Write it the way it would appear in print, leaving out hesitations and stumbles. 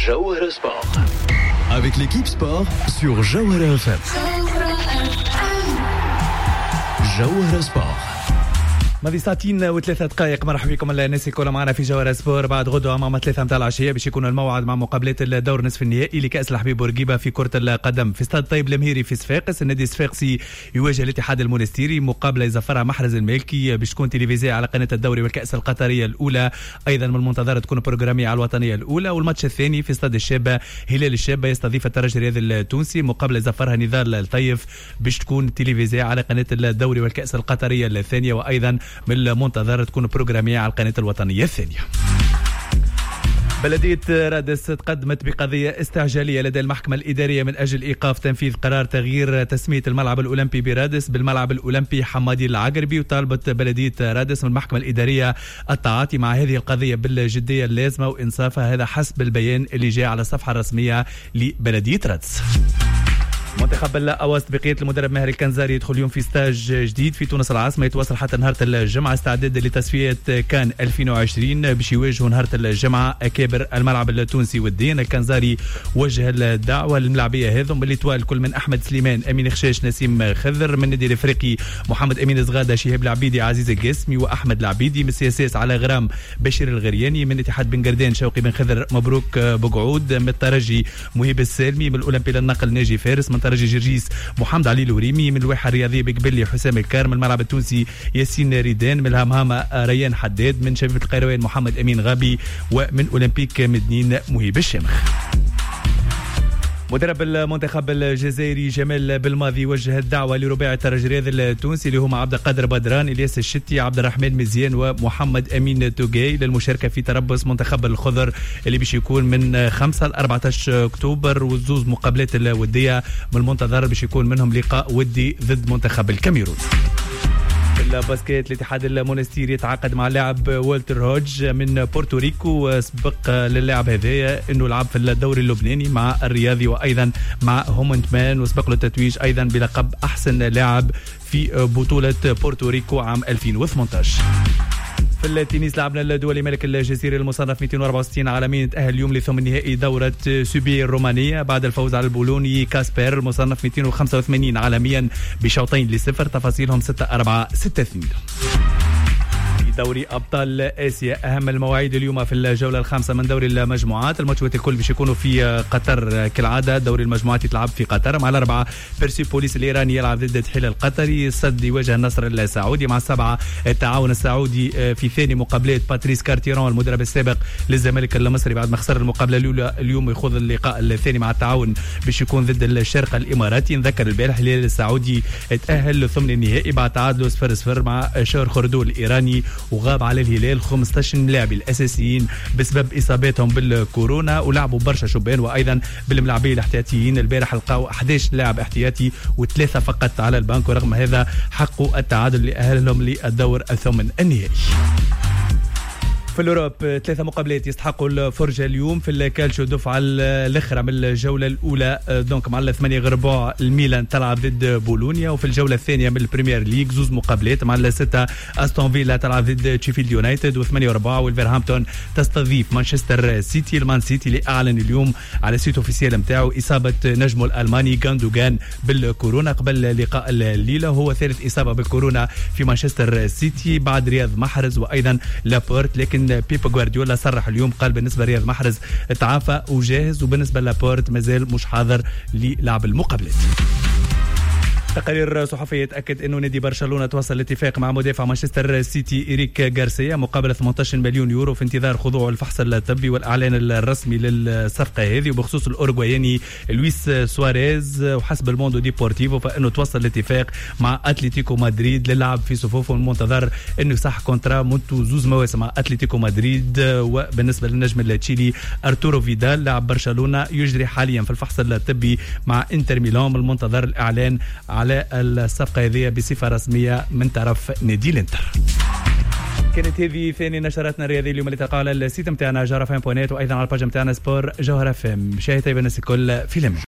Jawhara Sport. Avec l'équipe sport sur Jawhara FM. Jawhara Sport. ماضي ساعتين وثلاثة دقائق. مرحبا بكم الناس الكل معنا في جوهرة سبور. بعد غدوة مع 3 متاع العشية باش يكون الموعد مع مقابلات الدور نصف النهائي لكأس الحبيب بورقيبة في كرة القدم في استاد طيب المهيري في صفاقس. النادي الصفاقسي يواجه الاتحاد المونستيري، مقابلة يزفرها محرز المالكي باش تكون تلفزيونية على قناة الدوري والكأس القطرية الأولى. أيضا من المنتظر تكون بروغرامية على الوطنية الأولى. والماتش الثاني في استاد الشابة، هلال الشابة يستضيف الترجي الرياضي التونسي، مقابلة يزفرها نضال الطيف باش تكون تلفزيونية على قناة الدوري والكأس القطرية الثانية. وأيضا من المنتظر تكون بروغرامية على القناة الوطنية الثانية. بلدية رادس تقدمت بقضية استعجالية لدى المحكمة الإدارية من أجل إيقاف تنفيذ قرار تغيير تسمية الملعب الأولمبي برادس بالملعب الأولمبي حمادي العقربي. وطالبت بلدية رادس من المحكمة الإدارية التعاطي مع هذه القضية بالجدية اللازمة وإنصافها، هذا حسب البيان اللي جاء على الصفحة الرسمية لبلدية رادس. منتخب الأواسط بقيادة المدرب ماهر الكنزاري يدخل اليوم في ستاج جديد في تونس العاصمة، يتواصل حتى نهار الجمعة استعداد لتصفية كان 2020 باش يواجهوا نهار الجمعة أكابر الملعب التونسي والدين. الكنزاري وجه الدعوة للملاعبية هذم بالإطواء الكل من أحمد سليمان، أمين خشاش، نسيم خضر، من النادي الإفريقي محمد أمين زغادة، شهاب العبيدي، عزيز القاسمي وأحمد العبيدي، من السياسات على غرام بشير الغرياني، من اتحاد بن قردان شوقي بن خضر مبروك بقعود، من الترجي مهيب السالمي، من الأولمبي للنقل ناجي فارس، من ترجي جرجيس محمد علي لوريمي، من الواحة الرياضية بقبلي حسام الكار، من الملعب التونسي ياسين ريدان، من الهمهامة ريان حداد، من شبيبة القيروان محمد أمين غابي، ومن أولمبيك مدنين مهيب الشامخ. مدرب المنتخب الجزائري جمال بالماضي وجه الدعوة لرباعي الترجي الرياضي التونسي اللي هما عبد القادر بدران، الياس الشتي، عبد الرحمن مزيان ومحمد أمين توغاي للمشاركة في تربص منتخب الخضر اللي باش يكون من 5 ل 14 أكتوبر. وزوز مقابلات الودية من المنتظر باش يكون منهم لقاء ودي ضد منتخب الكاميرون. الباسكيت، الاتحاد المونستيري يتعاقد مع اللاعب والتر هوج من بورتوريكو. سبق للاعب هذايا انه لعب في الدوري اللبناني مع الرياضي وايضا مع هومنتمان، وسبق له التتويج ايضا بلقب احسن لاعب في بطولة بورتوريكو عام 2018. في التنس لعبنا الدولي ملك الجزيرة المصنف 264 عالميا تأهل اليوم لثمن نهائي دورة سوبي الرومانية بعد الفوز على البولوني كاسبر المصنف 285 عالميا بشوطين لصفر. تفاصيلهم 6-4-6-2. دوري أبطال آسيا أهم المواعيد اليوم في الجولة الخامسة من دوري المجموعات. الماتشات الكل باش يكونوا في قطر كالعادة. دوري المجموعات يتلعب في قطر. مع الأربعة بيرسيبوليس الإيراني يلعب ضد تحيل القطري. السد يواجه النصر السعودي. مع السبعة التعاون السعودي في ثاني مقابلات باتريس كارتيرون المدرب السابق للزمالك المصري بعد ما خسر المقابلة الأولى. اليوم يخوض اللقاء الثاني مع التعاون باش يكون ضد الشرق الإماراتي. نذكر البارح الهلال السعودي تأهل لثمن النهائي بعد تعادل 0-0 مع شهر خردول الإيراني، وغاب على الهلال 15 لاعب الأساسيين بسبب إصاباتهم بالكورونا، ولعبوا برشا شبان وأيضا بالملاعبين الاحتياطيين. البارح لقاو 11 لاعب احتياطي وثلاثة فقط على البنك، ورغم هذا حقوا التعادل لأهلهم للدور الثمن النهائي. في الأوروب 3 مقابلات يستحقوا الفرجة اليوم. في الكالشيو دفعة الأخرى من الجولة الأولى دونك مع 8 غرباء الميلان تلعب ضد بولونيا. وفي الجولة الثانية من البريمير ليج 2 مقابلات مع 6 أستون فيلا تلعب ضد تشيفيلد يونايتد، و8 4 والفيرهامبتون تستضيف مانشستر سيتي. المان سيتي اللي أعلن اليوم على السيت أوفيسيال متاعه إصابة نجمه الألماني غاندوغان بالكورونا قبل لقاء الليلة. هو ثالث إصابة بالكورونا في مانشستر سيتي بعد رياض محرز وأيضا لابورت. لكن بيب غوارديولا صرح اليوم قال بالنسبة لرياض محرز تعافى وجاهز، وبالنسبة لابورت مازال مش حاضر للعب المقابلات. تقارير صحفية تأكد أنه نادي برشلونة توصل لاتفاق مع مدافع مانشستر سيتي إريك غارسيا مقابل 18 مليون يورو في انتظار خضوع الفحص الطبي والإعلان الرسمي للصفقة هذه. وبخصوص الأوروغواياني لويس سواريز وحسب الموندو ديبورتيفو فإنه توصل لاتفاق مع أتلتيكو مدريد للعب في صفوفه. المنتظر أنه صح كونترا منذ 2 مواسم مع أتلتيكو مدريد. وبالنسبة للنجم التشيلي أرتورو فيدال لاعب برشلونة يجري حاليا في الفحص الطبي مع انتر ميلان. المنتظر الإعلان على الصفقة هذه بصفة رسمية من طرف نادي الانتر. كانت هذه ثاني نشراتنا الرياضية اليوم اللي تلقاها على السيت متاعنا جوهرة فام بوينت، وأيضا على الباج متاعنا سبور جوهرة فام. شاهد طيب الناس الكل في لمن.